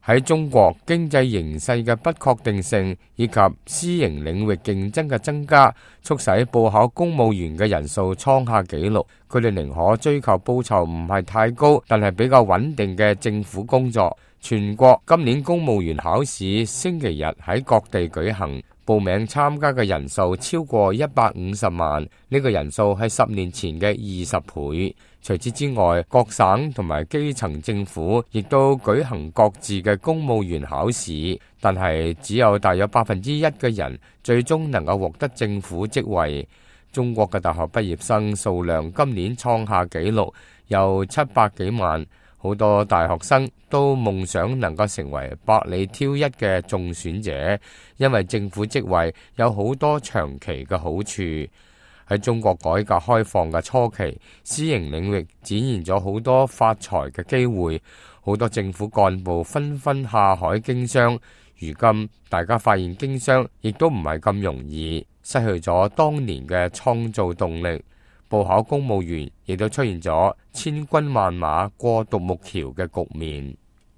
喺中國經濟形勢嘅不確定性以及私營領域競爭嘅增加，促使報考公務員嘅人數創下紀錄。佢哋寧可追求報酬唔係太高，但係比較穩定嘅政府工作。全國今年公務員考試星期日喺各地舉行，報名參加嘅人數超過150萬，呢個人數係10年前嘅20倍。除此之外，各省同埋基層政府亦都舉行各自嘅公務員考試，但係只有大約1%嘅人最終能夠獲得政府職位。中國嘅大學畢業生數量今年創下紀錄，有700幾萬。好多大學生都夢想能夠成為百里挑一嘅中選者，因為政府職位有好多長期嘅好處。喺中國改革開放嘅初期，私營領域展現咗好多發財嘅機會，好多政府幹部紛紛下海經商。如今大家發現經商亦都唔係咁容易，失去咗當年嘅創造動力。報考公務員亦都出現咗千軍萬馬過獨木橋嘅局面。